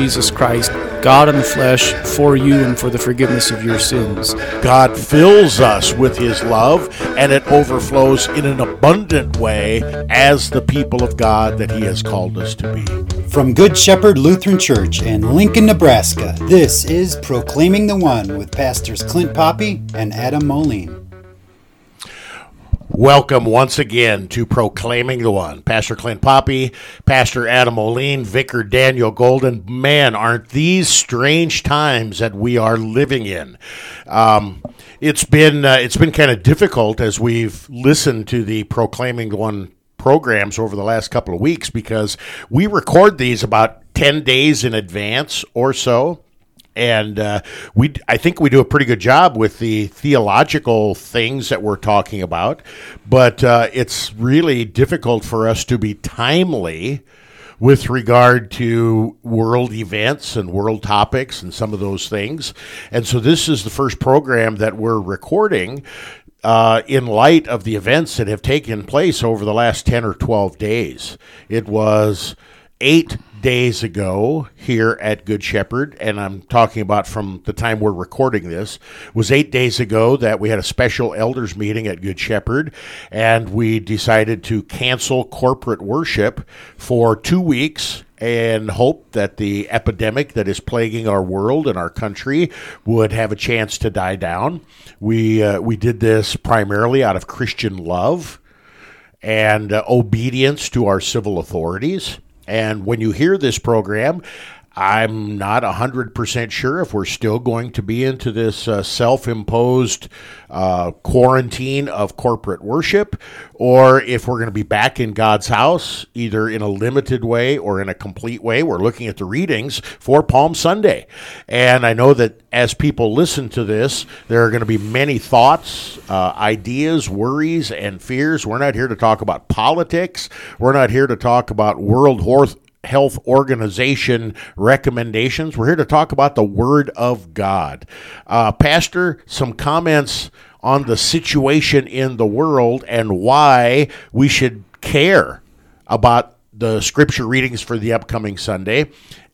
Jesus Christ, God in the flesh, for you and for the forgiveness of your sins. God fills us with His love, and it overflows in an abundant way as the people of God that He has called us to be. From Good Shepherd Lutheran Church in Lincoln, Nebraska, this is Proclaiming the One with Pastors Clint Poppy and Adam Moline. Welcome once again to Proclaiming the One. Pastor Clint Poppy, Pastor Adam Moline, Vicar Daniel Golden. Man, aren't these strange times that we are living in? It's been kind of difficult as we've listened to the Proclaiming the One programs over the last couple of weeks, because we record these about 10 days in advance or so. And I think we do a pretty good job with the theological things that we're talking about, but it's really difficult for us to be timely with regard to world events and world topics and some of those things. And so this is the first program that we're recording in light of the events that have taken place over the last 10 or 12 days. It was 8 days ago here at Good Shepherd, and I'm talking about from the time we're recording this, was 8 days ago that we had a special elders meeting at Good Shepherd, and we decided to cancel corporate worship for 2 weeks and hope that the epidemic that is plaguing our world and our country would have a chance to die down. We did this primarily out of Christian love and obedience to our civil authorities. And when you hear this program, I'm not 100% sure if we're still going to be into this self-imposed quarantine of corporate worship, or if we're going to be back in God's house, either in a limited way or in a complete way. We're looking at the readings for Palm Sunday. And I know that as people listen to this, there are going to be many thoughts, ideas, worries, and fears. We're not here to talk about politics. We're not here to talk about World Health Organization recommendations. We're here to talk about the Word of God. Pastor, some comments on the situation in the world and why we should care about the scripture readings for the upcoming Sunday,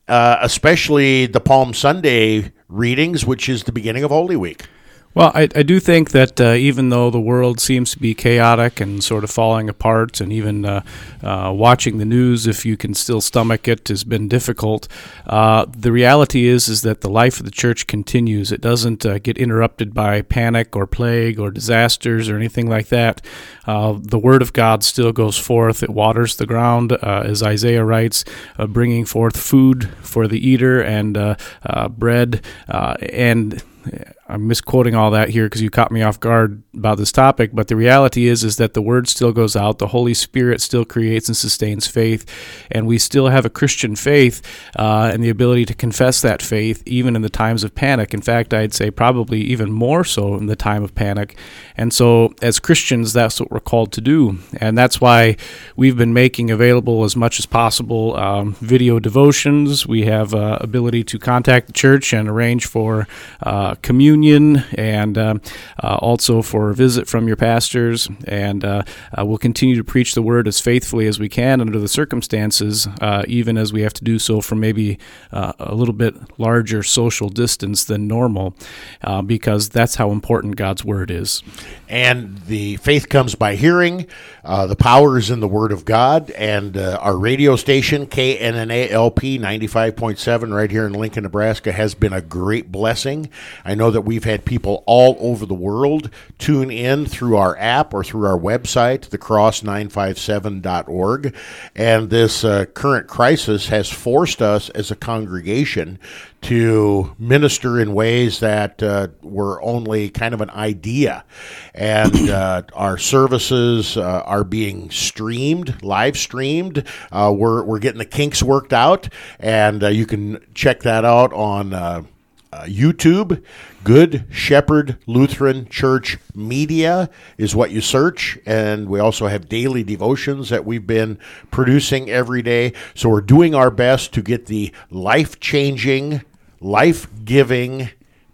especially the Palm Sunday readings, which is the beginning of Holy Week. Well, I do think that even though the world seems to be chaotic and sort of falling apart, and even watching the news, if you can still stomach it, has been difficult, the reality is that the life of the church continues. It doesn't get interrupted by panic or plague or disasters or anything like that. The Word of God still goes forth. It waters the ground, as Isaiah writes, bringing forth food for the eater and bread and I'm misquoting all that here because you caught me off guard about this topic, but the reality is that the Word still goes out, the Holy Spirit still creates and sustains faith, and we still have a Christian faith and the ability to confess that faith even in the times of panic. In fact, I'd say probably even more so in the time of panic. And so as Christians, that's what we're called to do, and that's why we've been making available as much as possible video devotions. We have ability to contact the church and arrange for communion and also for a visit from your pastors, and we'll continue to preach the word as faithfully as we can under the circumstances, even as we have to do so from maybe a little bit larger social distance than normal, because that's how important God's word is. And the faith comes by hearing. The power is in the Word of God, and our radio station, KNNALP 95.7 right here in Lincoln, Nebraska, has been a great blessing. I know that we've had people all over the world tune in through our app or through our website, thecross957.org, and this current crisis has forced us as a congregation to minister in ways that were only kind of an idea. And our services are being live streamed. We're getting the kinks worked out, and you can check that out on YouTube. Good Shepherd Lutheran Church Media is what you search, and we also have daily devotions that we've been producing every day. So we're doing our best to get the life-changing, life-giving,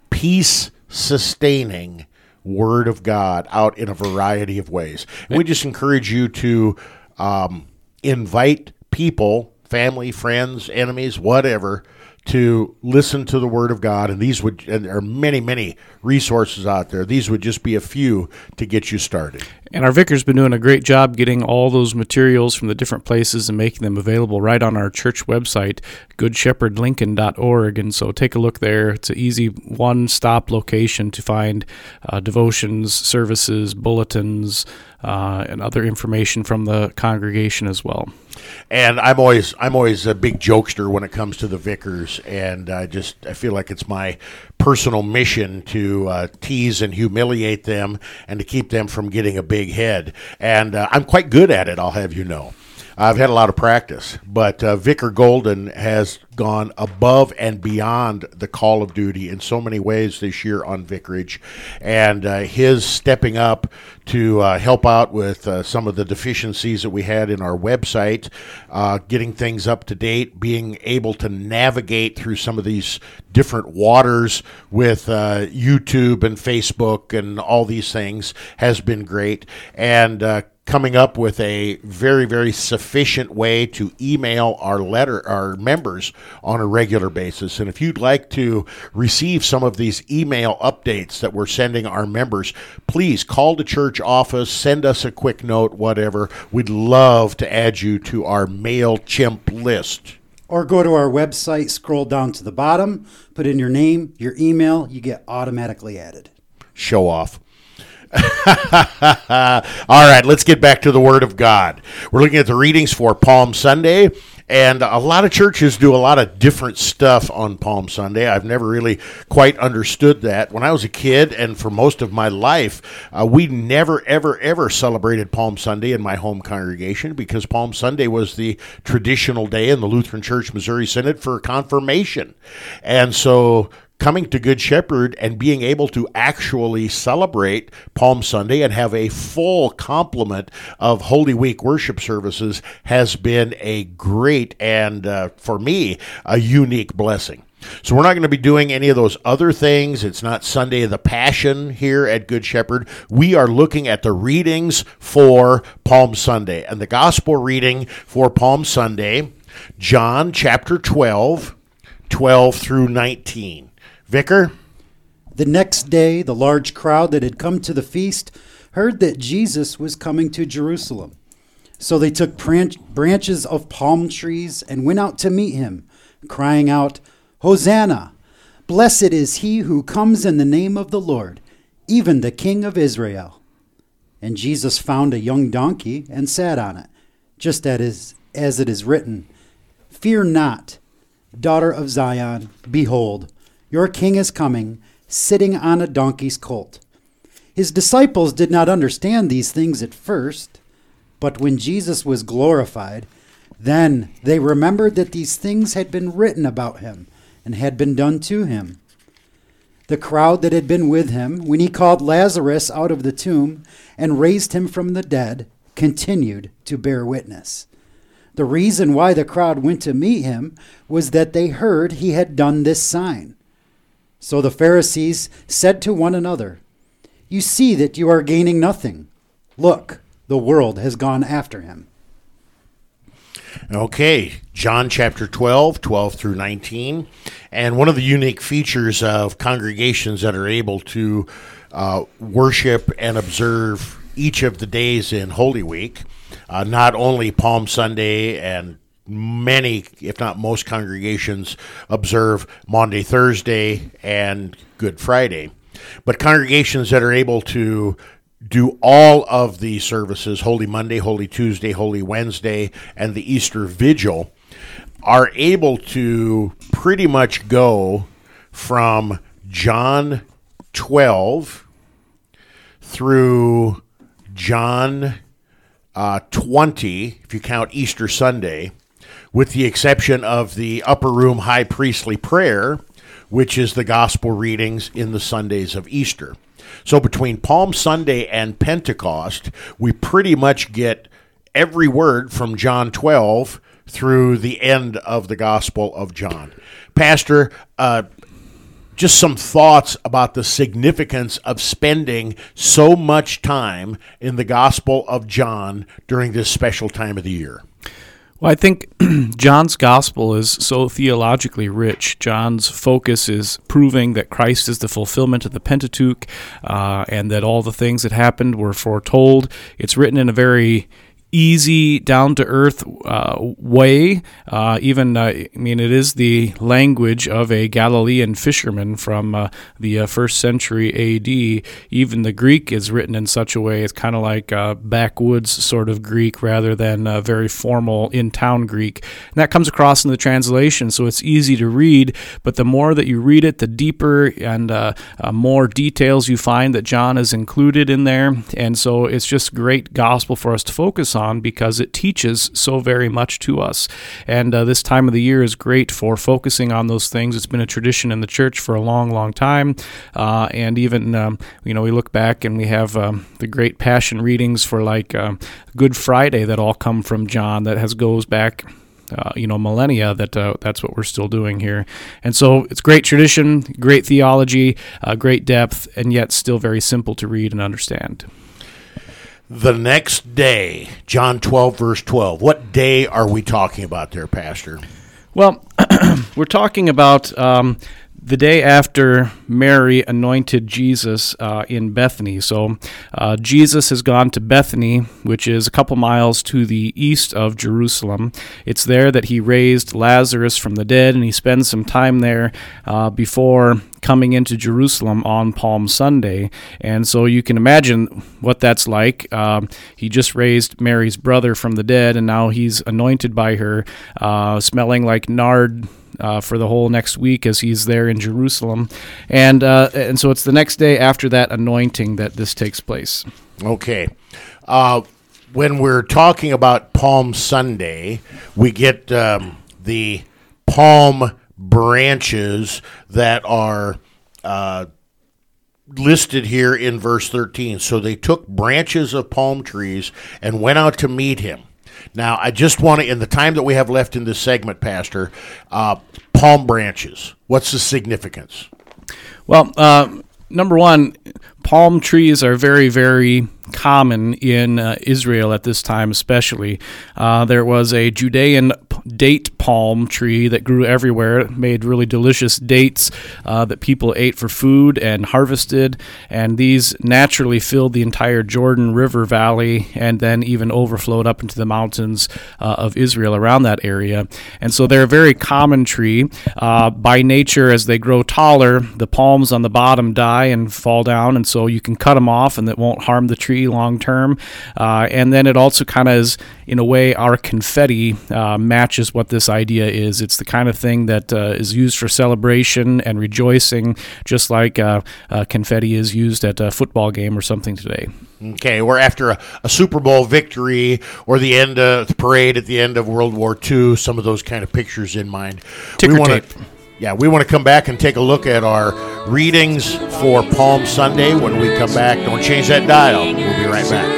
peace-sustaining Word of God out in a variety of ways. And we just encourage you to invite people, family, friends, enemies, whatever, to listen to the Word of God, and and there are many, many resources out there. These would just be a few to get you started. And our vicar's been doing a great job getting all those materials from the different places and making them available right on our church website, goodshepherdlincoln.org. And so take a look there. It's an easy one-stop location to find devotions, services, bulletins, and other information from the congregation as well. And I'm always a big jokester when it comes to the vicars, and I feel like it's my personal mission to tease and humiliate them and to keep them from getting a big head. And I'm quite good at it, I'll have you know. I've had a lot of practice, but Vicar Golden has gone above and beyond the call of duty in so many ways this year on vicarage, and his stepping up to help out with some of the deficiencies that we had in our website, getting things up to date, being able to navigate through some of these different waters with YouTube and Facebook and all these things has been great, and coming up with a very, very sufficient way to email our members on a regular basis. And if you'd like to receive some of these email updates that we're sending our members, please call the church office, send us a quick note, whatever. We'd love to add you to our MailChimp list. Or go to our website, scroll down to the bottom, put in your name, your email, you get automatically added. Show off. All right, let's get back to the Word of God. We're looking at the readings for Palm Sunday, and a lot of churches do a lot of different stuff on Palm Sunday. I've never really quite understood that. When I was a kid, and for most of my life, we never, ever, ever celebrated Palm Sunday in my home congregation because Palm Sunday was the traditional day in the Lutheran Church Missouri Synod for confirmation. And so coming to Good Shepherd and being able to actually celebrate Palm Sunday and have a full complement of Holy Week worship services has been a great and, for me, a unique blessing. So we're not going to be doing any of those other things. It's not Sunday of the Passion here at Good Shepherd. We are looking at the readings for Palm Sunday. And the gospel reading for Palm Sunday, John chapter 12, 12 through 19. Vicar? The next day, the large crowd that had come to the feast heard that Jesus was coming to Jerusalem. So they took branches of palm trees and went out to meet him, crying out, "Hosanna! Blessed is he who comes in the name of the Lord, even the King of Israel." And Jesus found a young donkey and sat on it, just as it is written, "Fear not, daughter of Zion, behold, your king is coming, sitting on a donkey's colt." His disciples did not understand these things at first, but when Jesus was glorified, then they remembered that these things had been written about him and had been done to him. The crowd that had been with him, when he called Lazarus out of the tomb and raised him from the dead, continued to bear witness. The reason why the crowd went to meet him was that they heard he had done this sign. So the Pharisees said to one another, "You see that you are gaining nothing. Look, the world has gone after him." Okay, John chapter 12, 12 through 19. And one of the unique features of congregations that are able to worship and observe each of the days in Holy Week, not only Palm Sunday, and many, if not most congregations observe Maundy, Thursday, and Good Friday, but congregations that are able to do all of the services, Holy Monday, Holy Tuesday, Holy Wednesday, and the Easter Vigil, are able to pretty much go from John 12 through John 20, if you count Easter Sunday, with the exception of the upper room high priestly prayer, which is the gospel readings in the Sundays of Easter. So between Palm Sunday and Pentecost, we pretty much get every word from John 12 through the end of the Gospel of John. Pastor, just some thoughts about the significance of spending so much time in the Gospel of John during this special time of the year. Well, I think John's gospel is so theologically rich. John's focus is proving that Christ is the fulfillment of the Pentateuch, and that all the things that happened were foretold. It's written in a very easy, down-to-earth way. It is the language of a Galilean fisherman from the first century A.D. Even the Greek is written in such a way, it's kind of like backwoods sort of Greek rather than very formal in-town Greek. And that comes across in the translation, so it's easy to read, but the more that you read it, the deeper and more details you find that John is included in there. And so it's just great gospel for us to focus on, because it teaches so very much to us. And this time of the year is great for focusing on those things. It's been a tradition in the church for a long, long time. And even, we look back and we have the great Passion readings for Good Friday that all come from John, that goes back millennia, that's what we're still doing here. And so it's great tradition, great theology, great depth, and yet still very simple to read and understand. The next day, John 12, verse 12. What day are we talking about there, Pastor? Well, we're talking about the day after Mary anointed Jesus in Bethany. So Jesus has gone to Bethany, which is a couple miles to the east of Jerusalem. It's there that he raised Lazarus from the dead, and he spends some time there before coming into Jerusalem on Palm Sunday. And so you can imagine what that's like. He just raised Mary's brother from the dead, and now he's anointed by her, smelling like nard for the whole next week as he's there in Jerusalem. And so it's the next day after that anointing that this takes place. Okay. When we're talking about Palm Sunday, we get the palm branches that are listed here in verse 13. So they took branches of palm trees and went out to meet him. Now, I just want to, in the time that we have left in this segment, Pastor, palm branches, what's the significance? Well, number one, palm trees are very, very common in Israel at this time especially. There was a Judean date palm tree that grew everywhere. It made really delicious dates that people ate for food and harvested, and these naturally filled the entire Jordan River Valley and then even overflowed up into the mountains of Israel around that area. And so they're a very common tree. By nature, as they grow taller, the palms on the bottom die and fall down, and so you can cut them off and it won't harm the tree long term. And then it also kind of is, in a way, our confetti matches what this idea is. It's the kind of thing that is used for celebration and rejoicing, just like confetti is used at a football game or something today. Okay, or after a Super Bowl victory or the end of the parade at the end of World War II, some of those kind of pictures in mind. Ticker tape. Yeah, we want to come back and take a look at our readings for Palm Sunday when we come back. Don't change that dial. We'll be right back.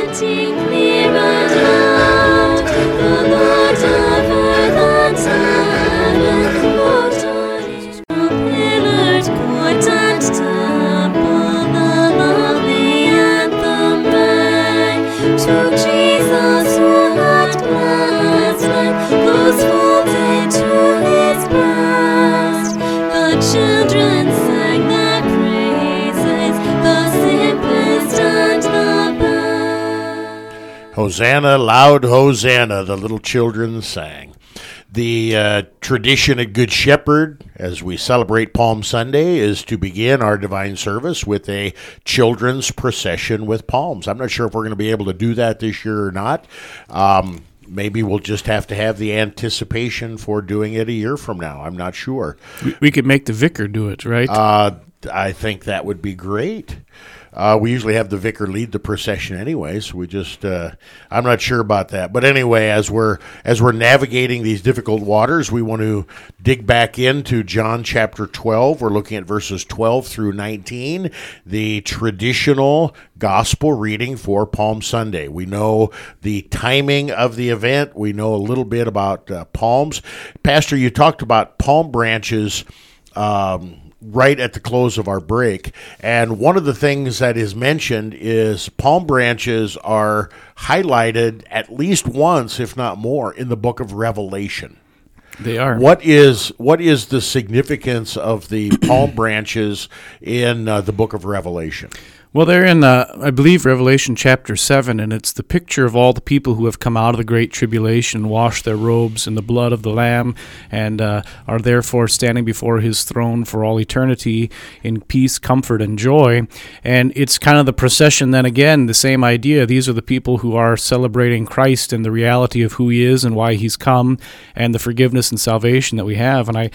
Children sang their praises, the simplest and the best. Hosanna, loud Hosanna, the little children sang. The tradition at Good Shepherd, as we celebrate Palm Sunday, is to begin our divine service with a children's procession with palms. I'm not sure if we're going to be able to do that this year or not. Maybe we'll just have to have the anticipation for doing it a year from now. I'm not sure. We could make the vicar do it, right? I think that would be great. We usually have the vicar lead the procession anyways. We just, I'm not sure about that. But anyway, as we're navigating these difficult waters, we want to dig back into John chapter 12. We're looking at verses 12 through 19, the traditional gospel reading for Palm Sunday. We know the timing of the event. We know a little bit about palms. Pastor, you talked about palm branches right at the close of our break. And one of the things that is mentioned is palm branches are highlighted at least once, if not more, in the book of Revelation. They are. What is the significance of the palm branches in the book of Revelation? Well, they're in, I believe, Revelation chapter 7, and it's the picture of all the people who have come out of the great tribulation, washed their robes in the blood of the Lamb, and are therefore standing before his throne for all eternity in peace, comfort, and joy. And it's kind of the procession then again, the same idea. These are the people who are celebrating Christ and the reality of who he is and why he's come, and the forgiveness and salvation that we have. And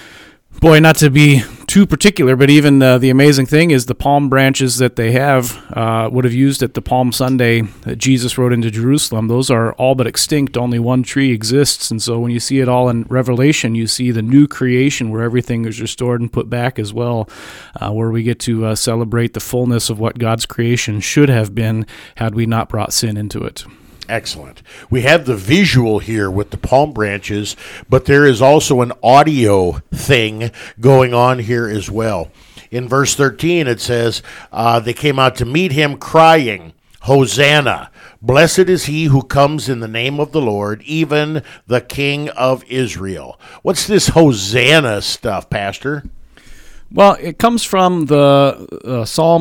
Boy, not to be too particular, but even the amazing thing is the palm branches that they have would have used at the Palm Sunday that Jesus rode into Jerusalem. Those are all but extinct. Only one tree exists. And so when you see it all in Revelation, you see the new creation where everything is restored and put back as well, where we get to celebrate the fullness of what God's creation should have been had we not brought sin into it. Excellent. We have the visual here with the palm branches, but there is also an audio thing going on here as well. In verse 13, it says, they came out to meet him crying, Hosanna! Blessed is he who comes in the name of the Lord, even the King of Israel. What's this Hosanna stuff, Pastor? Well, it comes from the Psalm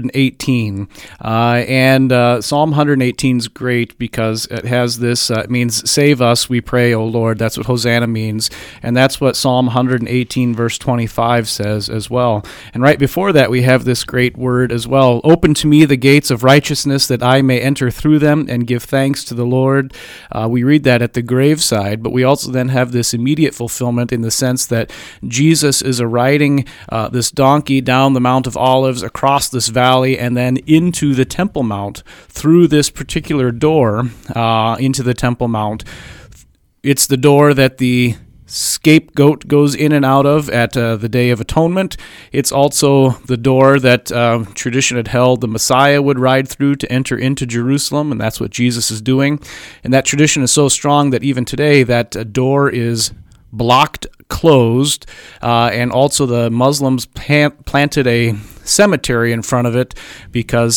118, and Psalm 118 is great because it has this, it means, save us, we pray, O Lord. That's what Hosanna means, and that's what Psalm 118, verse 25 says as well. And right before that, we have this great word as well, open to me the gates of righteousness that I may enter through them and give thanks to the Lord. We read that at the graveside, but we also then have this immediate fulfillment in the sense that Jesus is riding this donkey down the Mount of Olives, across this valley, and then into the Temple Mount through this particular door into the Temple Mount. It's the door that the scapegoat goes in and out of at the Day of Atonement. It's also the door that tradition had held the Messiah would ride through to enter into Jerusalem, and that's what Jesus is doing. And that tradition is so strong that even today that door is blocked, closed, and also the Muslims planted a cemetery in front of it because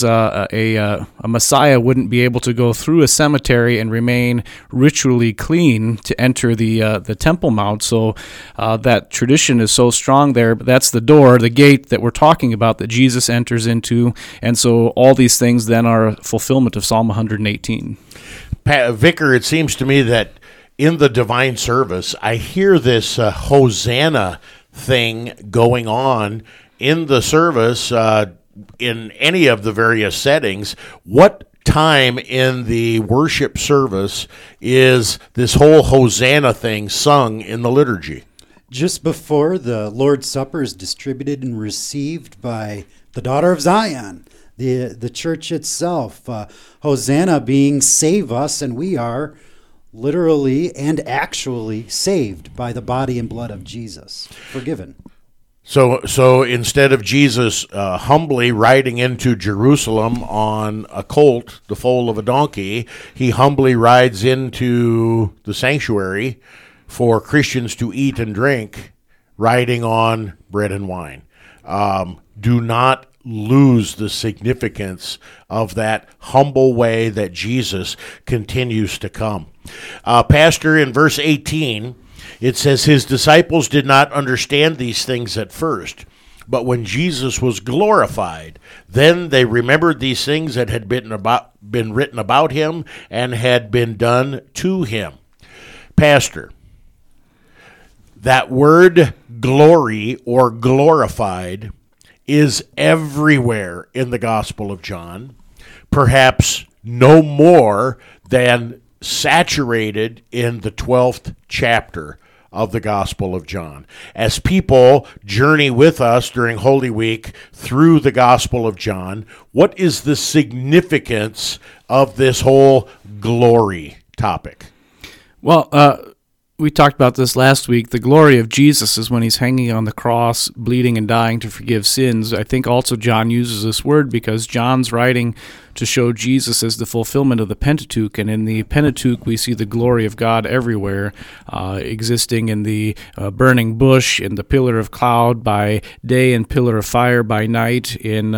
a Messiah wouldn't be able to go through a cemetery and remain ritually clean to enter the Temple Mount. So that tradition is so strong there. But that's the door, the gate that we're talking about that Jesus enters into, and so all these things then are a fulfillment of Psalm 118. Vicar, it seems to me that in the divine service, I hear this Hosanna thing going on in the service in any of the various settings. What time in the worship service is this whole Hosanna thing sung in the liturgy? Just before the Lord's Supper is distributed and received by the daughter of Zion, the church itself. Hosanna being save us, and we are literally and actually saved by the body and blood of Jesus, forgiven. So instead of Jesus humbly riding into Jerusalem on a colt, the foal of a donkey, he humbly rides into the sanctuary for Christians to eat and drink, riding on bread and wine. Do not lose the significance of that humble way that Jesus continues to come. Pastor, in verse 18, it says, his disciples did not understand these things at first, but when Jesus was glorified, then they remembered these things that had been written about him and had been done to him. Pastor, that word glory or glorified is everywhere in the Gospel of John, perhaps no more than saturated in the 12th chapter of the Gospel of John. As people journey with us during Holy Week through the Gospel of John, what is the significance of this whole glory topic? Well, we talked about this last week. The glory of Jesus is when he's hanging on the cross, bleeding and dying to forgive sins. I think also John uses this word because John's writing to show Jesus as the fulfillment of the Pentateuch. And in the Pentateuch, we see the glory of God everywhere, existing in the burning bush, in the pillar of cloud by day and pillar of fire by night, in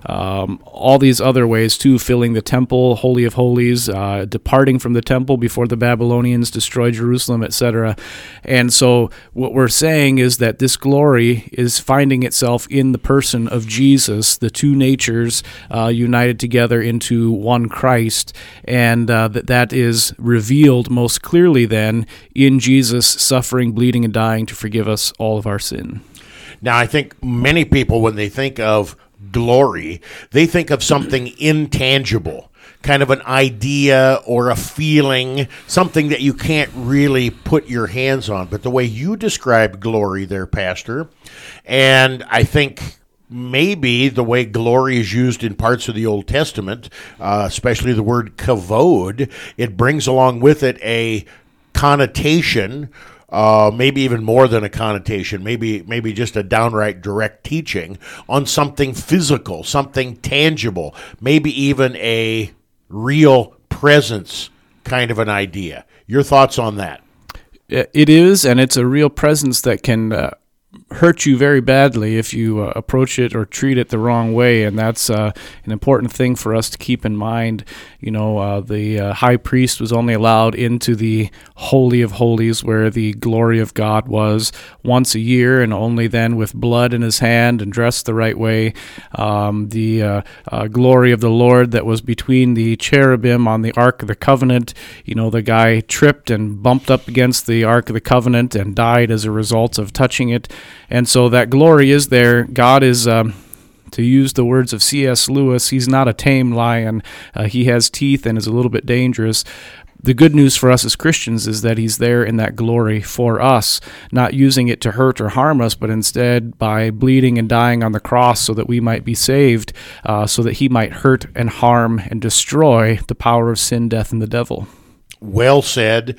all these other ways too, filling the temple, Holy of Holies, departing from the temple before the Babylonians destroyed Jerusalem, etc. And so what we're saying is that this glory is finding itself in the person of Jesus, the two natures united together into one Christ, and that is revealed most clearly then in Jesus suffering, bleeding, and dying to forgive us all of our sin. Now, I think many people, when they think of glory, they think of something intangible, kind of an idea or a feeling, something that you can't really put your hands on. But the way you describe glory there, Pastor, and I think maybe the way glory is used in parts of the Old Testament, especially the word kavod, it brings along with it a connotation, maybe even more than a connotation, maybe just a downright direct teaching on something physical, something tangible, maybe even a real presence kind of an idea. Your thoughts on that? It is, and it's a real presence that can hurt you very badly if you approach it or treat it the wrong way, and that's an important thing for us to keep in mind. You know, the high priest was only allowed into the Holy of Holies, where the glory of God was, once a year, and only then with blood in his hand and dressed the right way. The glory of the Lord that was between the cherubim on the Ark of the Covenant, you know, the guy tripped and bumped up against the Ark of the Covenant and died as a result of touching it. And so that glory is there. God is, to use the words of C.S. Lewis, he's not a tame lion. He has teeth and is a little bit dangerous. The good news for us as Christians is that he's there in that glory for us, not using it to hurt or harm us, but instead by bleeding and dying on the cross so that we might be saved, so that he might hurt and harm and destroy the power of sin, death, and the devil. Well said.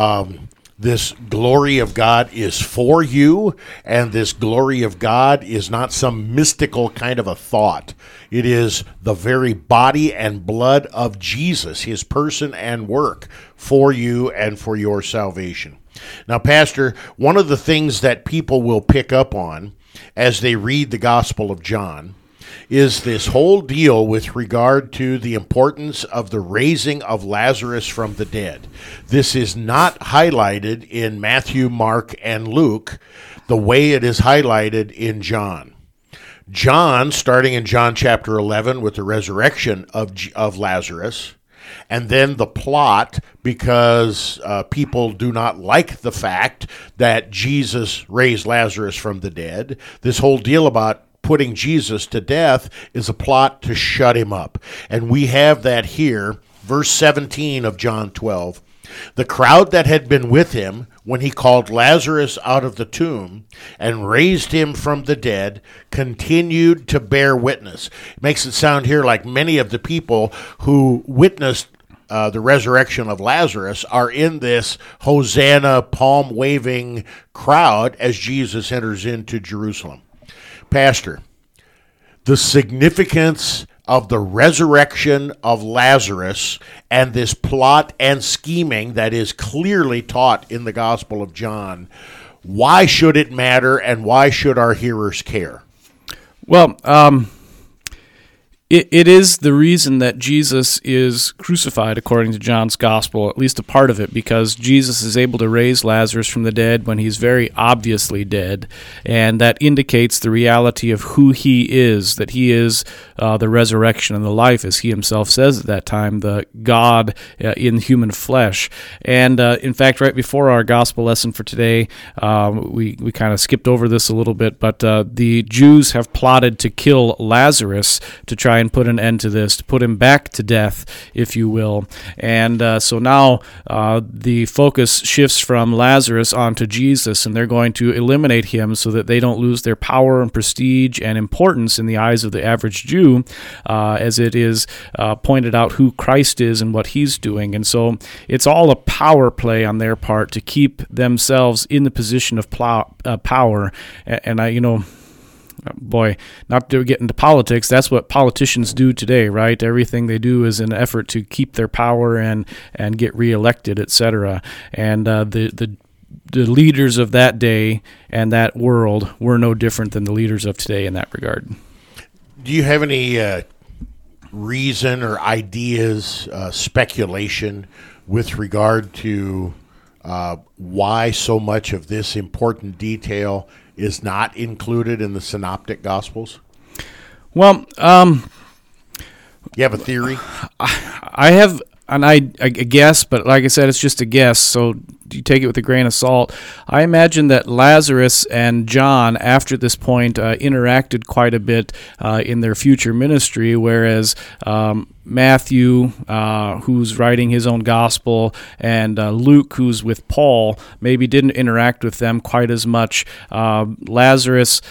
This glory of God is for you, and this glory of God is not some mystical kind of a thought. It is the very body and blood of Jesus, his person and work for you and for your salvation. Now, Pastor, one of the things that people will pick up on as they read the Gospel of John is this whole deal with regard to the importance of the raising of Lazarus from the dead. This is not highlighted in Matthew, Mark, and Luke the way it is highlighted in John. John, starting in John chapter 11 with the resurrection of Lazarus, and then the plot, because people do not like the fact that Jesus raised Lazarus from the dead. This whole deal about putting Jesus to death is a plot to shut him up. And we have that here, verse 17 of John 12. The crowd that had been with him when he called Lazarus out of the tomb and raised him from the dead continued to bear witness. It makes it sound here like many of the people who witnessed the resurrection of Lazarus are in this Hosanna palm-waving crowd as Jesus enters into Jerusalem. Pastor, the significance of the resurrection of Lazarus and this plot and scheming that is clearly taught in the Gospel of John, why should it matter and why should our hearers care? Well, It is the reason that Jesus is crucified, according to John's Gospel, at least a part of it, because Jesus is able to raise Lazarus from the dead when he's very obviously dead, and that indicates the reality of who he is, that he is the resurrection and the life, as he himself says at that time, the God in human flesh. And in fact, right before our Gospel lesson for today, we kind of skipped over this a little bit, but the Jews have plotted to kill Lazarus to try and put an end to this, to put him back to death, if you will. And so now the focus shifts from Lazarus onto Jesus, and they're going to eliminate him so that they don't lose their power and prestige and importance in the eyes of the average Jew, as it is pointed out who Christ is and what he's doing. And so it's all a power play on their part to keep themselves in the position of power. And boy, not to get into politics, that's what politicians do today, right? Everything they do is an effort to keep their power and get reelected, etc. And the leaders of that day and that world were no different than the leaders of today in that regard. Do you have any reason or ideas, speculation with regard to why so much of this important detail is not included in the Synoptic Gospels? Well, You have a theory? I have a guess, but like I said, it's just a guess, so you take it with a grain of salt. I imagine that Lazarus and John, after this point, interacted quite a bit in their future ministry, whereas Matthew, who's writing his own gospel, and Luke, who's with Paul, maybe didn't interact with them quite as much. Lazarus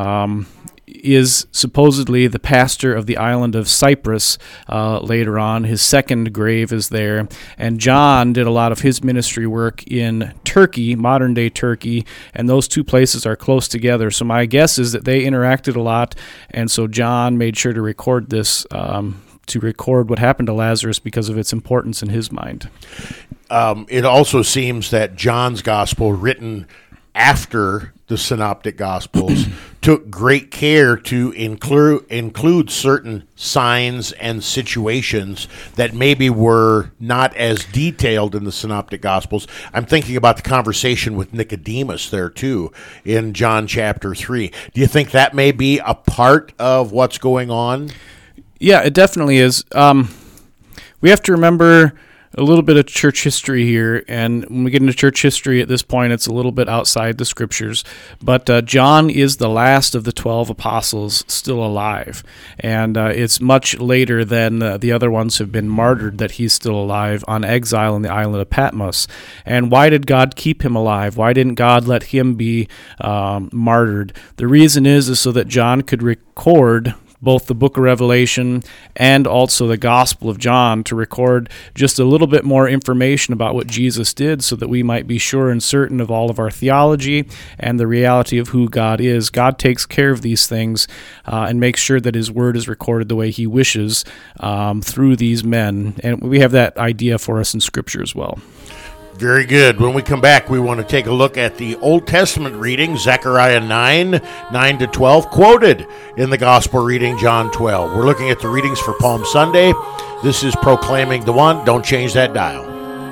is supposedly the pastor of the island of Cyprus later on. His second grave is there. And John did a lot of his ministry work in Turkey, modern-day Turkey, and those two places are close together. So my guess is that they interacted a lot, and so John made sure to record this, to record what happened to Lazarus because of its importance in his mind. It also seems that John's gospel, written after the Synoptic Gospels, took great care to include certain signs and situations that maybe were not as detailed in the Synoptic Gospels. I'm thinking about the conversation with Nicodemus there, too, in John chapter 3. Do you think that may be a part of what's going on? Yeah, it definitely is. We have to remember a little bit of church history here, and when we get into church history at this point, it's a little bit outside the scriptures, but John is the last of the 12 apostles still alive, and it's much later than the other ones have been martyred that he's still alive on exile in the island of Patmos. And why did God keep him alive? Why didn't God let him be martyred? The reason is so that John could record both the book of Revelation and also the Gospel of John, to record just a little bit more information about what Jesus did so that we might be sure and certain of all of our theology and the reality of who God is. God takes care of these things and makes sure that his word is recorded the way he wishes through these men. And we have that idea for us in Scripture as well. Very good. When we come back, we want to take a look at the Old Testament reading, Zechariah 9:9-12, quoted in the Gospel reading, John 12. We're looking at the readings for Palm Sunday. This is Proclaiming the One. Don't change that dial.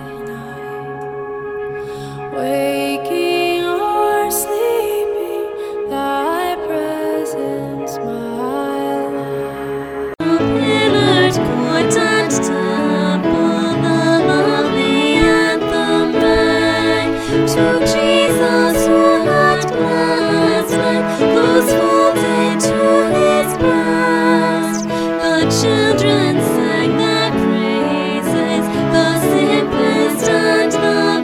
Waking or sleeping, thy presence, my life. Pillared court and temple, the lovely anthem rang. To Jesus who had blessed men, those folded to his breast. The children sang their praises, the simplest and the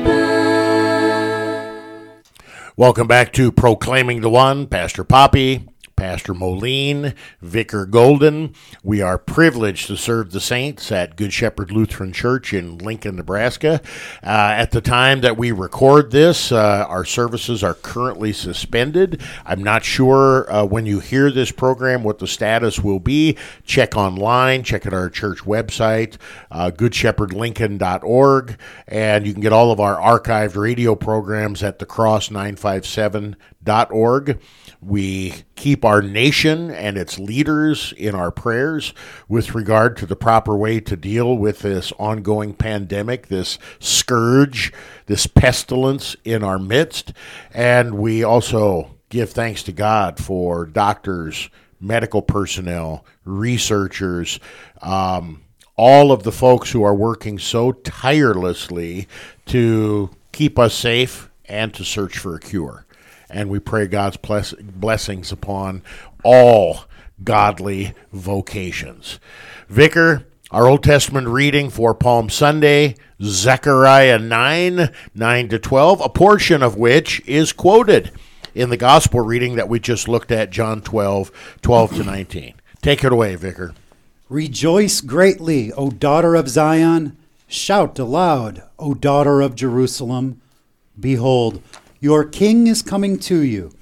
best. Welcome back to Proclaiming the One. Pastor Poppy, Pastor Moline, Vicar Golden. We are privileged to serve the saints at Good Shepherd Lutheran Church in Lincoln, Nebraska. At the time that we record this, our services are currently suspended. I'm not sure when you hear this program what the status will be. Check online, check at our church website, goodshepherdlincoln.org, and you can get all of our archived radio programs at thecross957.org. We keep our nation and its leaders in our prayers with regard to the proper way to deal with this ongoing pandemic, this scourge, this pestilence in our midst. And we also give thanks to God for doctors, medical personnel, researchers, all of the folks who are working so tirelessly to keep us safe and to search for a cure. And we pray God's blessings upon all godly vocations. Vicar, our Old Testament reading for Palm Sunday, Zechariah 9:9-12, a portion of which is quoted in the Gospel reading that we just looked at, John 12:12-19. Take it away, Vicar. Rejoice greatly, O daughter of Zion. Shout aloud, O daughter of Jerusalem. Behold, your king is coming to you.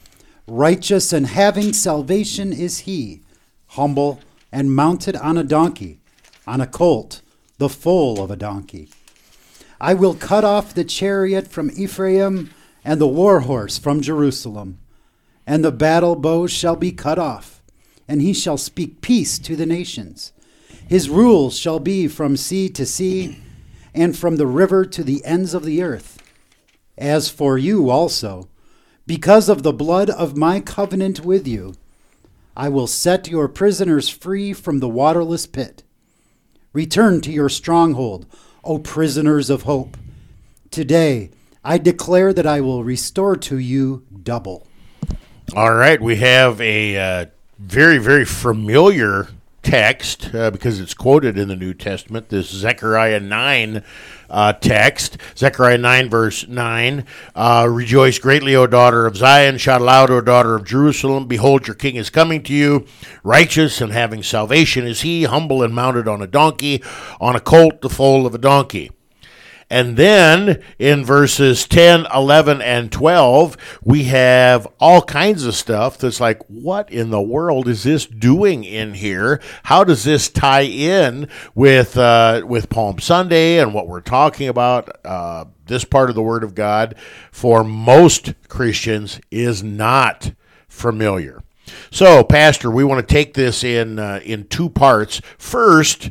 Righteous and having salvation is he, humble and mounted on a donkey, on a colt, the foal of a donkey. I will cut off the chariot from Ephraim and the war horse from Jerusalem, and the battle bow shall be cut off, and he shall speak peace to the nations. His rule shall be from sea to sea, and from the river to the ends of the earth. As for you also, because of the blood of my covenant with you, I will set your prisoners free from the waterless pit. Return to your stronghold, O prisoners of hope. Today I declare that I will restore to you double. All right, we have a very, very familiar text because it's quoted in the New Testament, this Zechariah 9 text. Zechariah 9, verse 9. Rejoice greatly, O daughter of Zion. Shout aloud, O daughter of Jerusalem. Behold, your king is coming to you. Righteous and having salvation is he, humble and mounted on a donkey, on a colt, the foal of a donkey. And then in verses 10, 11, and 12, we have all kinds of stuff that's like, what in the world is this doing in here? How does this tie in with Palm Sunday and what we're talking about? This part of the Word of God, for most Christians, is not familiar. So, Pastor, we want to take this in two parts. First,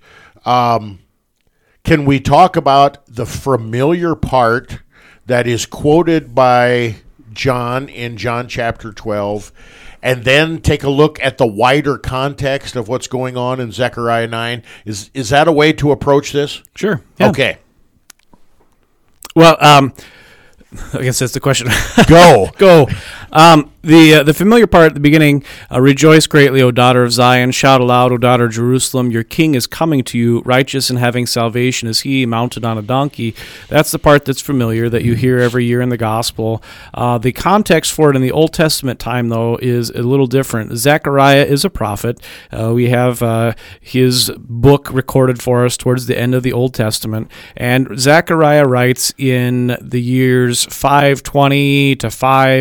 can we talk about the familiar part that is quoted by John in John chapter 12, and then take a look at the wider context of what's going on in Zechariah 9? Is that a way to approach this? Sure. Yeah. Okay. Well, I guess that's the question. Go. Go. The familiar part at the beginning, rejoice greatly, O daughter of Zion. Shout aloud, O daughter of Jerusalem. Your king is coming to you. Righteous and having salvation is he, mounted on a donkey. That's the part that's familiar, that you hear every year in the gospel. The context for it in the Old Testament time, though, is a little different. Zechariah is a prophet. We have his book recorded for us towards the end of the Old Testament. And Zechariah writes in the years 520 to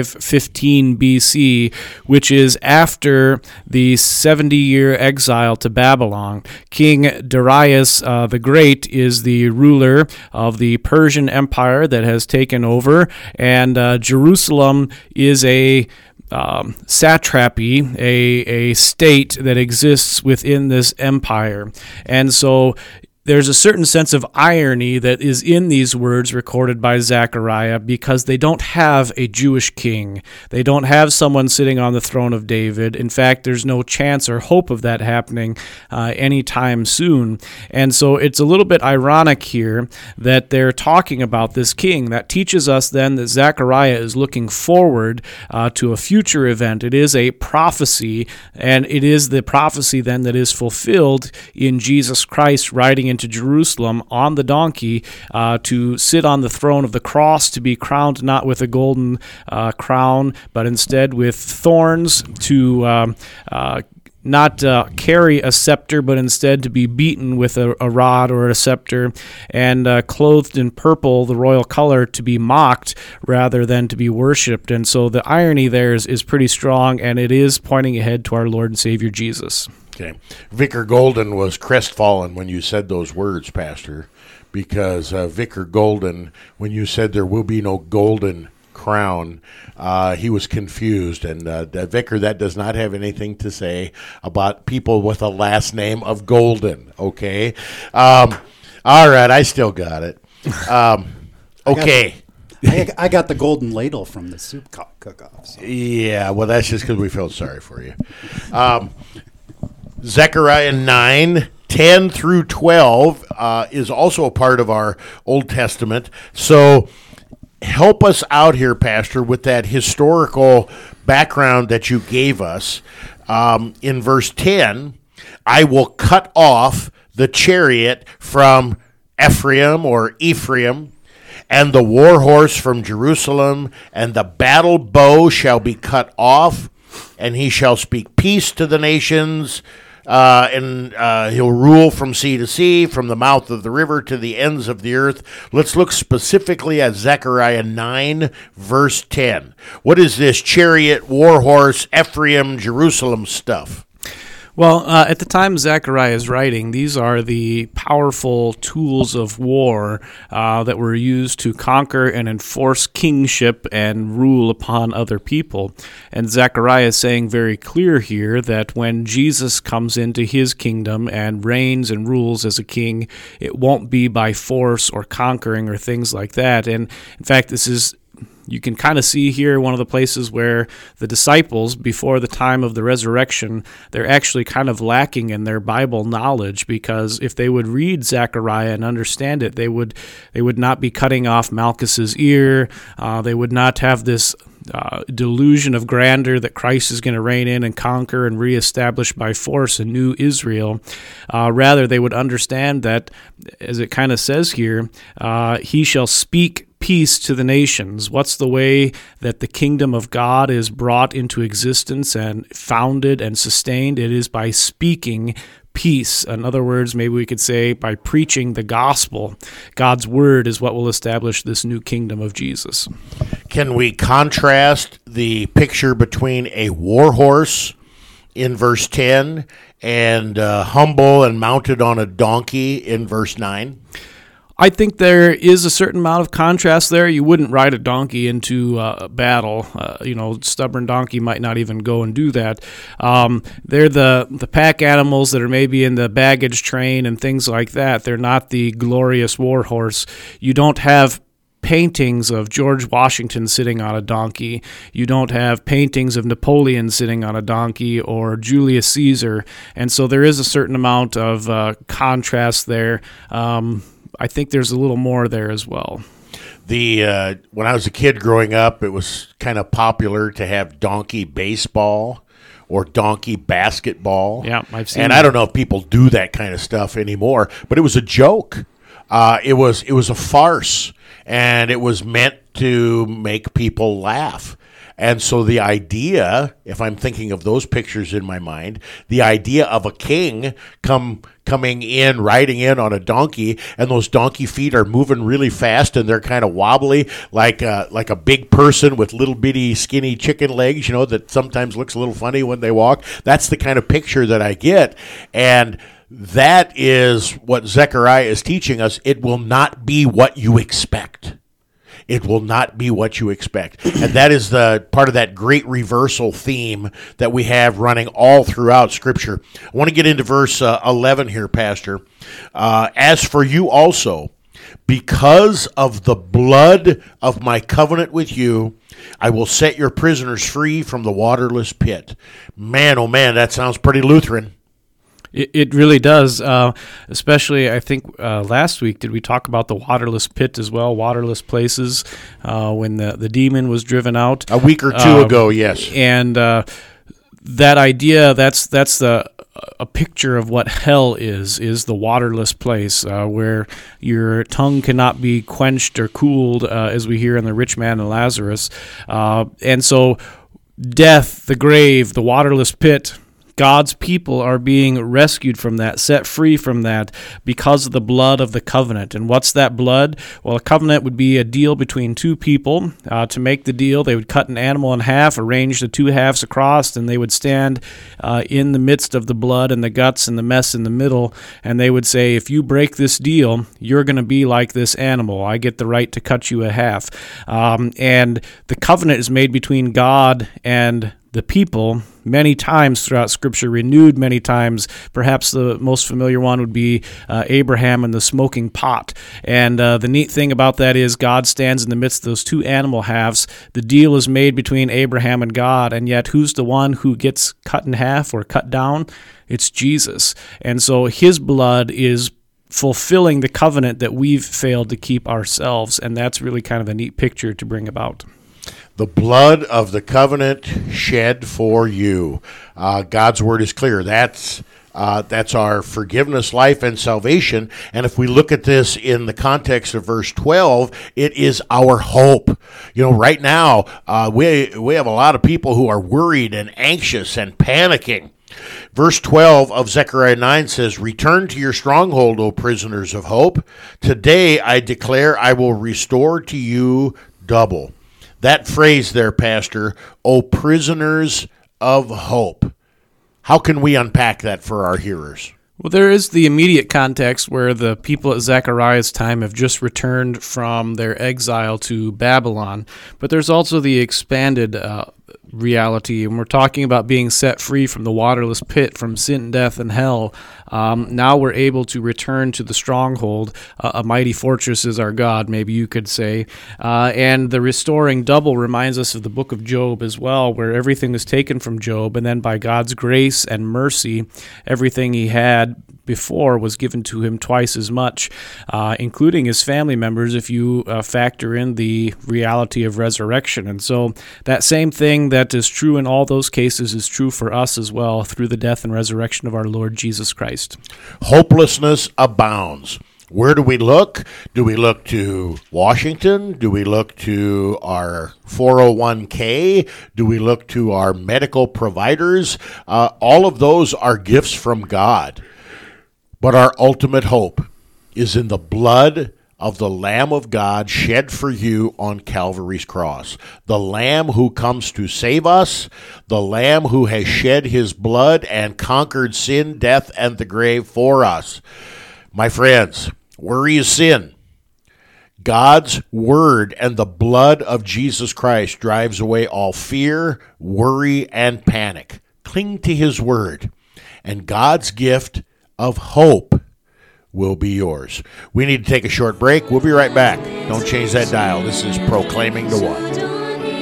515 BC, which is after the 70-year exile to Babylon. King Darius the Great is the ruler of the Persian Empire that has taken over, and Jerusalem is a satrapy, a state that exists within this empire. And so there's a certain sense of irony that is in these words recorded by Zechariah, because they don't have a Jewish king. They don't have someone sitting on the throne of David. In fact, there's no chance or hope of that happening anytime soon. And so it's a little bit ironic here that they're talking about this king. That teaches us then that Zechariah is looking forward to a future event. It is a prophecy, and it is the prophecy then that is fulfilled in Jesus Christ riding into Jerusalem on the donkey to sit on the throne of the cross, to be crowned not with a golden crown, but instead with thorns, to not carry a scepter, but instead to be beaten with a rod or a scepter, and clothed in purple, the royal color, to be mocked rather than to be worshipped. And so the irony there is pretty strong, and it is pointing ahead to our Lord and Savior Jesus. Okay. Vicar Golden was crestfallen when you said those words, Pastor, because Vicar Golden, when you said there will be no golden crown, he was confused. And Vicar, that does not have anything to say about people with a last name of Golden, okay? All right, I still got it. Okay. I got the golden ladle from the soup cook-off. So. Yeah, well, that's just because we felt sorry for you. Zechariah 9, 10 through 12 is also a part of our Old Testament. So help us out here, Pastor, with that historical background that you gave us. In verse 10, I will cut off the chariot from Ephraim, and the war horse from Jerusalem, and the battle bow shall be cut off, and he shall speak peace to the nations. and he'll rule from sea to sea, from the mouth of the river to the ends of the earth. Let's look specifically at Zechariah 9, verse 10. What is this chariot, war horse, Ephraim, Jerusalem stuff? Well, at the time Zechariah is writing, these are the powerful tools of war that were used to conquer and enforce kingship and rule upon other people. And Zechariah is saying very clear here that when Jesus comes into his kingdom and reigns and rules as a king, it won't be by force or conquering or things like that. And in fact, this is, you can kind of see here one of the places where the disciples, before the time of the resurrection, they're actually kind of lacking in their Bible knowledge, because if they would read Zechariah and understand it, they would not be cutting off Malchus's ear. They would not have this delusion of grandeur that Christ is going to reign in and conquer and reestablish by force a new Israel. Rather, they would understand that, as it kind of says here, he shall speak peace to the nations. What's the way that the kingdom of God is brought into existence and founded and sustained? It is by speaking peace. In other words, maybe we could say by preaching the gospel. God's word is what will establish this new kingdom of Jesus. Can we contrast the picture between a war horse in verse 10 and humble and mounted on a donkey in verse 9? I think there is a certain amount of contrast there. You wouldn't ride a donkey into a battle. Stubborn donkey might not even go and do that. They're the pack animals that are maybe in the baggage train and things like that. They're not the glorious war horse. You don't have paintings of George Washington sitting on a donkey. You don't have paintings of Napoleon sitting on a donkey or Julius Caesar. And so there is a certain amount of contrast there. I think there's a little more there as well. When I was a kid growing up, it was kind of popular to have donkey baseball or donkey basketball. Yeah, I've seen and that. I don't know if people do that kind of stuff anymore, but it was a joke. It was a farce, and it was meant to make people laugh. And so the idea, if I'm thinking of those pictures in my mind, the idea of a king coming in, riding in on a donkey, and those donkey feet are moving really fast, and they're kind of wobbly, like a big person with little bitty skinny chicken legs, that sometimes looks a little funny when they walk. That's the kind of picture that I get. And that is what Zechariah is teaching us. It will not be what you expect. It will not be what you expect. And that is the part of that great reversal theme that we have running all throughout Scripture. I want to get into verse 11 here, Pastor. As for you also, because of the blood of my covenant with you, I will set your prisoners free from the waterless pit. Man, oh man, that sounds pretty Lutheran. It really does, especially I think last week, did we talk about the waterless pit as well, waterless places, when the demon was driven out? A week or two ago, yes. And that idea, that's a picture of what hell is the waterless place, where your tongue cannot be quenched or cooled, as we hear in the rich man and Lazarus. And so death, the grave, the waterless pit, God's people are being rescued from that, set free from that, because of the blood of the covenant. And what's that blood? Well, a covenant would be a deal between two people. To make the deal, they would cut an animal in half, arrange the two halves across, and they would stand in the midst of the blood and the guts and the mess in the middle, and they would say, if you break this deal, you're going to be like this animal. I get the right to cut you in half. And the covenant is made between God and the people many times throughout Scripture, renewed many times. Perhaps the most familiar one would be Abraham and the smoking pot. And the neat thing about that is God stands in the midst of those two animal halves. The deal is made between Abraham and God, and yet who's the one who gets cut in half or cut down? It's Jesus. And so his blood is fulfilling the covenant that we've failed to keep ourselves, and that's really kind of a neat picture to bring about. The blood of the covenant shed for you. God's word is clear. That's our forgiveness, life, and salvation. And if we look at this in the context of verse 12, it is our hope. Right now, we have a lot of people who are worried and anxious and panicking. Verse 12 of Zechariah 9 says, "Return to your stronghold, O prisoners of hope. Today I declare I will restore to you double." That phrase there, Pastor, "O prisoners of hope." How can we unpack that for our hearers? Well, there is the immediate context where the people at Zechariah's time have just returned from their exile to Babylon, but there's also the expanded reality, and we're talking about being set free from the waterless pit, from sin, death, and hell. Now we're able to return to the stronghold. A mighty fortress is our God, maybe you could say. And the restoring double reminds us of the book of Job as well, where everything was taken from Job, and then by God's grace and mercy, everything he had before was given to him twice as much, including his family members, if you factor in the reality of resurrection. And so that same thing that is true in all those cases is true for us as well through the death and resurrection of our Lord Jesus Christ. Hopelessness abounds. Where do we look? Do we look to Washington? Do we look to our 401k? Do we look to our medical providers? All of those are gifts from God. But our ultimate hope is in the blood of the Lamb of God shed for you on Calvary's cross. The Lamb who comes to save us, the Lamb who has shed his blood and conquered sin, death, and the grave for us. My friends, worry is sin. God's word and the blood of Jesus Christ drives away all fear, worry, and panic. Cling to his word, and God's gift of hope will be yours. We need to take a short break. We'll be right back. Don't change that dial. This is Proclaiming the One.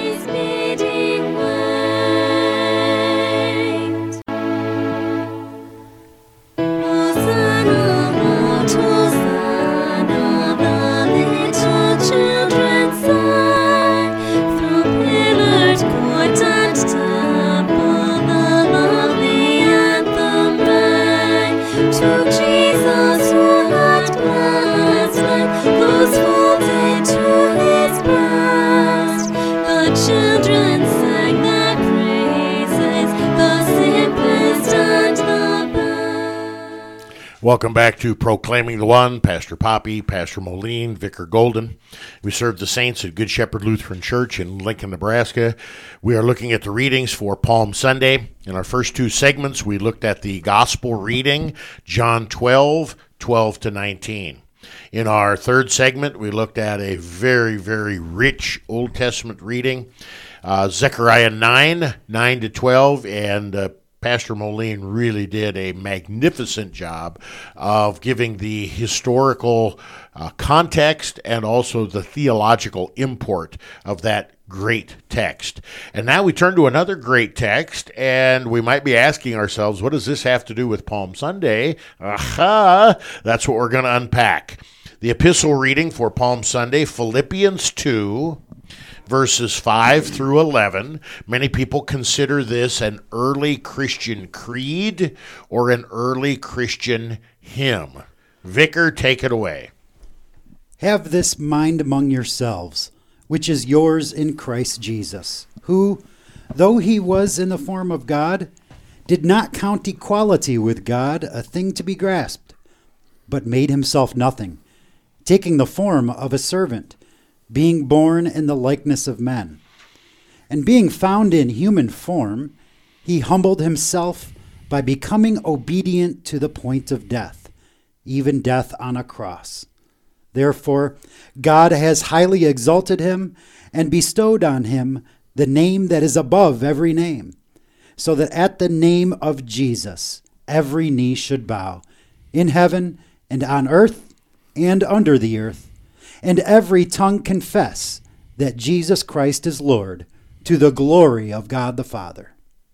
Welcome back to Proclaiming the One. Pastor Poppy, Pastor Moline, Vicar Golden. We serve the saints at Good Shepherd Lutheran Church in Lincoln, Nebraska. We are looking at the readings for Palm Sunday. In our first two segments, we looked at the gospel reading, John 12, 12 to 19. In our third segment, we looked at a very, very rich Old Testament reading, Zechariah 9, 9 to 12, and Pastor Moline really did a magnificent job of giving the historical context and also the theological import of that great text. And now we turn to another great text, and we might be asking ourselves, what does this have to do with Palm Sunday? Aha! That's what we're going to unpack. The epistle reading for Palm Sunday, Philippians 2, verses 5 through 11. Many people consider this an early Christian creed or an early Christian hymn. Vicar, take it away. Have this mind among yourselves, which is yours in Christ Jesus, who, though he was in the form of God, did not count equality with God a thing to be grasped, but made himself nothing, taking the form of a servant, being born in the likeness of men. And being found in human form, he humbled himself by becoming obedient to the point of death, even death on a cross. Therefore, God has highly exalted him and bestowed on him the name that is above every name, so that at the name of Jesus every knee should bow, in heaven and on earth and under the earth, and every tongue confess that Jesus Christ is Lord, to the glory of God the Father.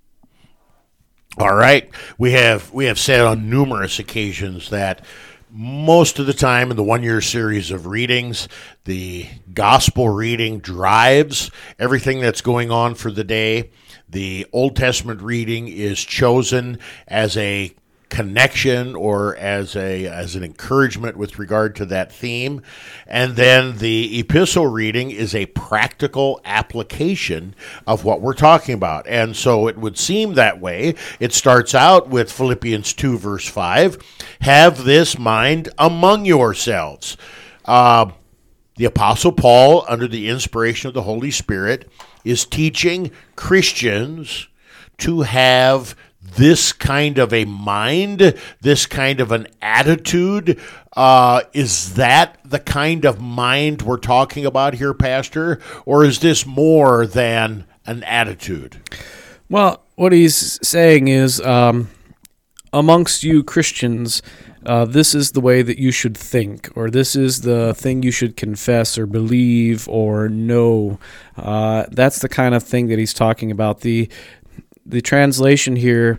All right. We have said on numerous occasions that most of the time in the one-year series of readings, the gospel reading drives everything that's going on for the day. The Old Testament reading is chosen as a connection or as an encouragement with regard to that theme. And then the epistle reading is a practical application of what we're talking about. And so it would seem that way. It starts out with Philippians 2, verse 5, have this mind among yourselves. The Apostle Paul, under the inspiration of the Holy Spirit, is teaching Christians to have this kind of a mind, this kind of an attitude. Is that the kind of mind we're talking about here, Pastor? Or is this more than an attitude? Well, what he's saying is, amongst you Christians, this is the way that you should think, or this is the thing you should confess or believe or know. That's the kind of thing that he's talking about. The translation here,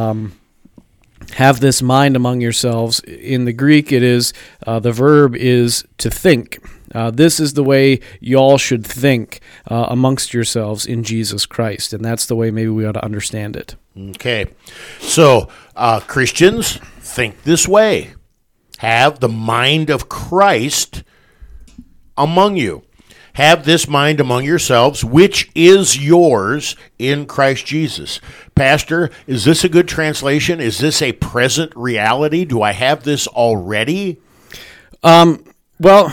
have this mind among yourselves. In the Greek, it is the verb is to think. This is the way y'all should think amongst yourselves in Jesus Christ, and that's the way maybe we ought to understand it. Okay, so Christians, think this way. Have the mind of Christ among you. Have this mind among yourselves, which is yours in Christ Jesus. Pastor, is this a good translation? Is this a present reality? Do I have this already? Well,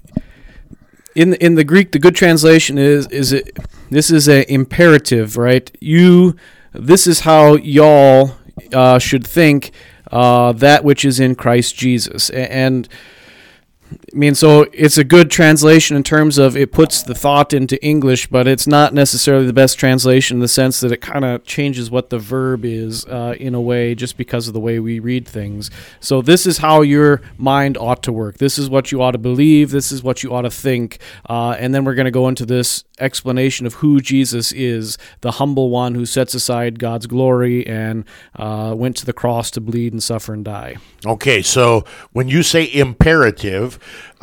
in the Greek, the good translation this is an imperative, right? This is how y'all should think, that which is in Christ Jesus. And I mean, so it's a good translation in terms of it puts the thought into English, but it's not necessarily the best translation in the sense that it kind of changes what the verb is in a way just because of the way we read things. So this is how your mind ought to work. This is what you ought to believe. This is what you ought to think. And then we're going to go into this explanation of who Jesus is, the humble one who sets aside God's glory and went to the cross to bleed and suffer and die. Okay, so when you say imperative,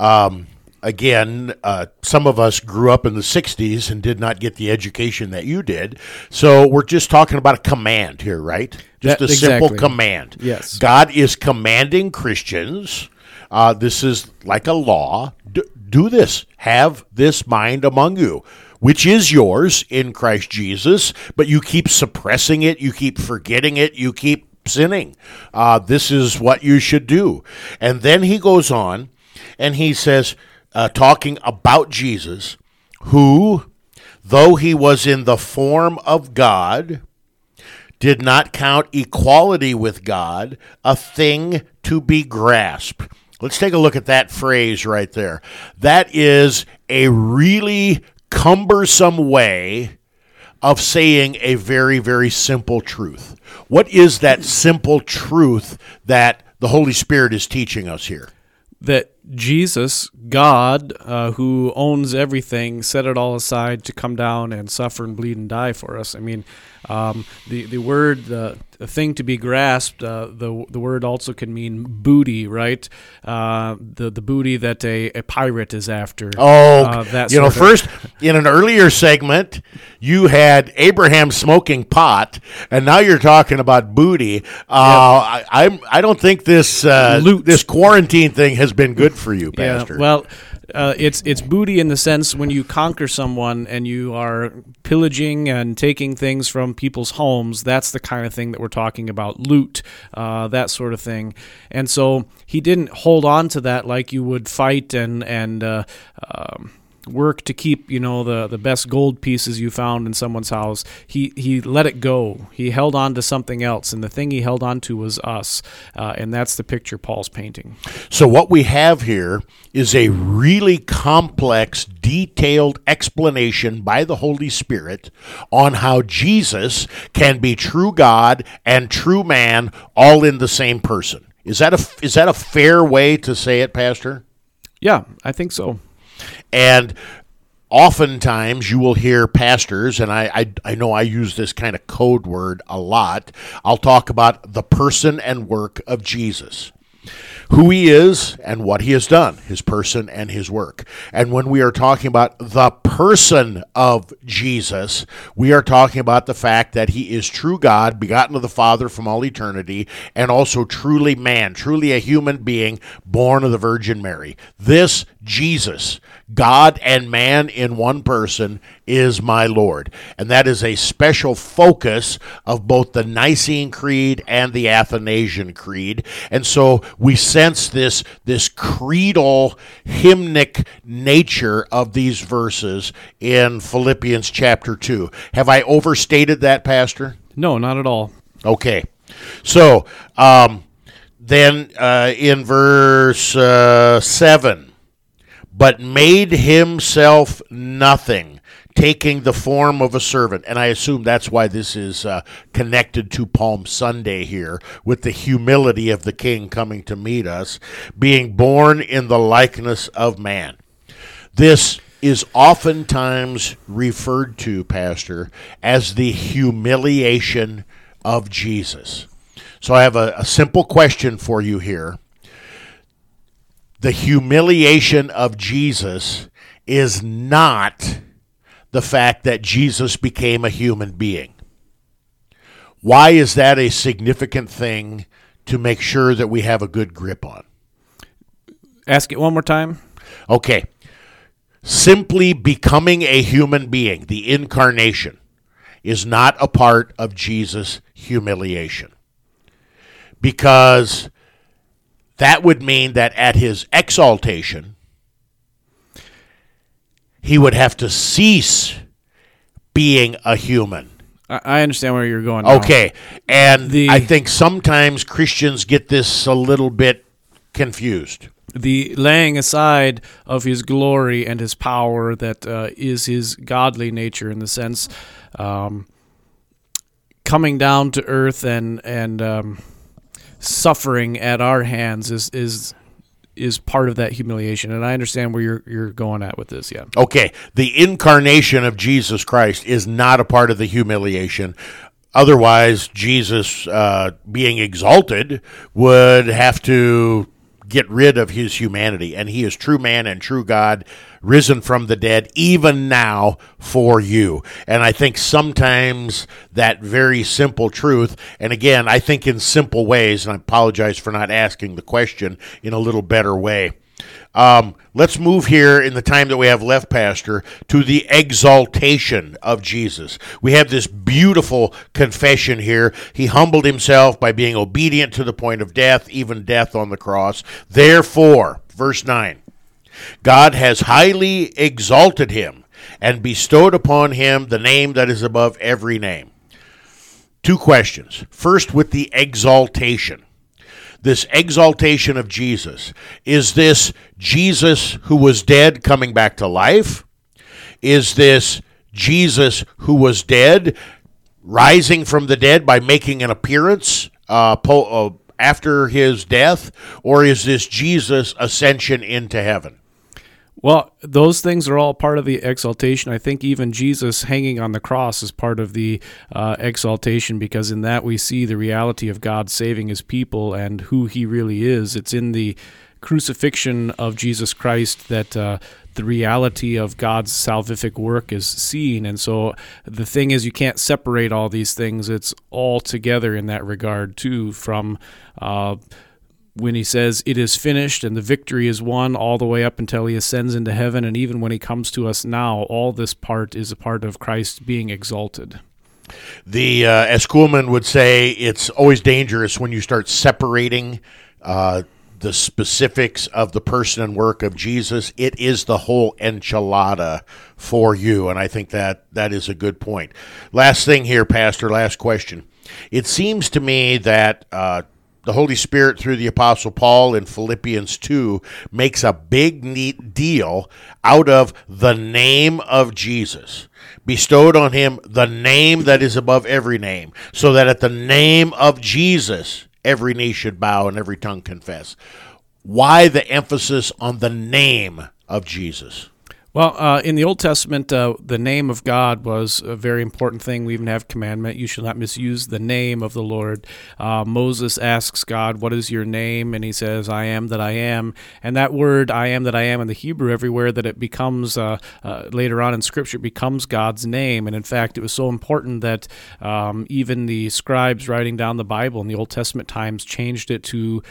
again, some of us grew up in the 60s and did not get the education that you did. So we're just talking about a command here, right? Just a simple command. Yes. God is commanding Christians. This is like a law. Do this. Have this mind among you, which is yours in Christ Jesus, but you keep suppressing it. You keep forgetting it. You keep sinning. This is what you should do. And then he goes on and he says, talking about Jesus, who, though he was in the form of God, did not count equality with God a thing to be grasped. Let's take a look at that phrase right there. That is a really cumbersome way of saying a very, very simple truth. What is that simple truth that the Holy Spirit is teaching us here? That Jesus, God, who owns everything, set it all aside to come down and suffer and bleed and die for us. I mean, the word, the thing to be grasped, the word also can mean booty, right? The booty that a pirate is after. First, in an earlier segment, you had Abraham smoking pot, and now you're talking about booty. I don't think this this quarantine thing has been good for you, Pastor. Yeah, well, it's booty in the sense when you conquer someone and you are pillaging and taking things from people's homes. That's the kind of thing that we're talking about, loot, that sort of thing. And so he didn't hold on to that like you would fight and work to keep, the best gold pieces you found in someone's house. He let it go. He held on to something else, and the thing he held on to was us, and that's the picture Paul's painting. So what we have here is a really complex, detailed explanation by the Holy Spirit on how Jesus can be true God and true man all in the same person. Is that a fair way to say it, Pastor? Yeah, I think so. And oftentimes you will hear pastors, and I know I use this kind of code word a lot, I'll talk about the person and work of Jesus, who he is and what he has done, his person and his work. And when we are talking about the person of Jesus, we are talking about the fact that he is true God, begotten of the Father from all eternity, and also truly man, truly a human being born of the Virgin Mary. This Jesus, God and man in one person, is my Lord. And that is a special focus of both the Nicene Creed and the Athanasian Creed. And so we sense this creedal, hymnic nature of these verses in Philippians chapter 2. Have I overstated that, Pastor? No, not at all. Okay. So then in verse 7, but made himself nothing, taking the form of a servant. And I assume that's why this is connected to Palm Sunday here, with the humility of the King coming to meet us, being born in the likeness of man. This is oftentimes referred to, Pastor, as the humiliation of Jesus. So I have a simple question for you here. The humiliation of Jesus is not the fact that Jesus became a human being. Why is that a significant thing to make sure that we have a good grip on? Ask it one more time. Okay. Simply becoming a human being, the incarnation, is not a part of Jesus' humiliation. Because that would mean that at his exaltation, he would have to cease being a human. I understand where you're going now. Okay. And I think sometimes Christians get this a little bit confused. The laying aside of his glory and his power that is his godly nature, in the sense coming down to earth and suffering at our hands is part of that humiliation. And I understand where you're going at with this, yeah. Okay. The incarnation of Jesus Christ is not a part of the humiliation. Otherwise, Jesus being exalted would have to get rid of his humanity. And he is true man and true God, risen from the dead, even now for you. And I think sometimes that very simple truth, and again, I think in simple ways, and I apologize for not asking the question in a little better way. Let's move here in the time that we have left, Pastor, to the exaltation of Jesus. We have this beautiful confession here. He humbled himself by being obedient to the point of death, even death on the cross. Therefore, verse 9, God has highly exalted him and bestowed upon him the name that is above every name. Two questions. First, with the exaltation. This exaltation of Jesus. Is this Jesus who was dead coming back to life? Is this Jesus who was dead rising from the dead by making an appearance after his death? Or is this Jesus' ascension into heaven? Well, those things are all part of the exaltation. I think even Jesus hanging on the cross is part of the exaltation, because in that we see the reality of God saving his people and who he really is. It's in the crucifixion of Jesus Christ that the reality of God's salvific work is seen. And so the thing is, you can't separate all these things. It's all together in that regard, too, from when he says it is finished and the victory is won, all the way up until he ascends into heaven. And even when he comes to us now, all this part is a part of Christ being exalted. As Kuhlman would say, it's always dangerous when you start separating the specifics of the person and work of Jesus. It is the whole enchilada for you, and I think that is a good point. Last thing here, Pastor, last question. It seems to me that the Holy Spirit, through the Apostle Paul in Philippians 2, makes a big, neat deal out of the name of Jesus. Bestowed on him the name that is above every name, so that at the name of Jesus, every knee should bow and every tongue confess. Why the emphasis on the name of Jesus? Well, in the Old Testament, the name of God was a very important thing. We even have commandment, you shall not misuse the name of the Lord. Moses asks God, what is your name? And he says, I am that I am. And that word, I am that I am, in the Hebrew, everywhere that it becomes, later on in Scripture, becomes God's name. And in fact, it was so important that even the scribes writing down the Bible in the Old Testament times changed it to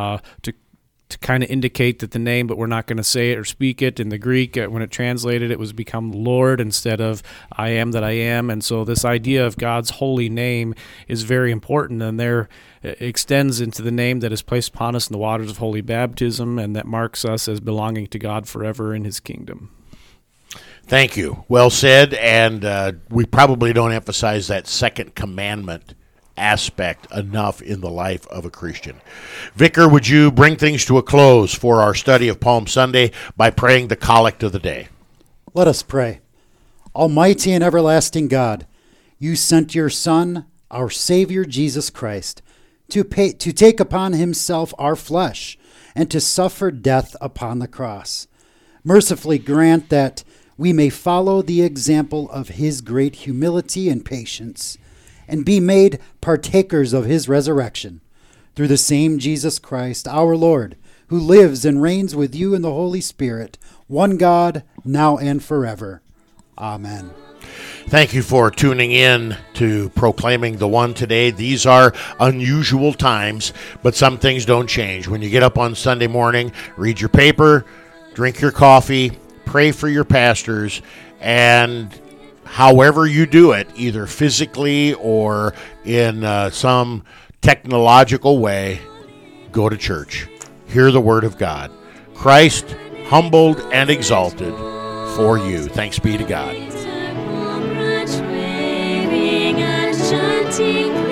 kind of indicate that the name, but we're not going to say it or speak it. In the Greek, when it translated, it was become Lord instead of I am that I am. And so this idea of God's holy name is very important, and there extends into the name that is placed upon us in the waters of holy baptism, and that marks us as belonging to God forever in his kingdom. Thank you. Well said, and we probably don't emphasize that second commandment aspect enough in the life of a Christian. Vicar, would you bring things to a close for our study of Palm Sunday by praying the collect of the day? Let us pray. Almighty and everlasting God, you sent your Son, our Savior Jesus Christ, to take upon himself our flesh and to suffer death upon the cross. Mercifully grant that we may follow the example of his great humility and patience, and be made partakers of his resurrection, through the same Jesus Christ, our Lord, who lives and reigns with you in the Holy Spirit, one God, now and forever. Amen. Thank you for tuning in to Proclaiming the One today. These are unusual times, but some things don't change. When you get up on Sunday morning, read your paper, drink your coffee, pray for your pastors, and however you do it, either physically or in some technological way, go to church. Hear the Word of God. Christ humbled and exalted for you. Thanks be to God. Waving and chanting.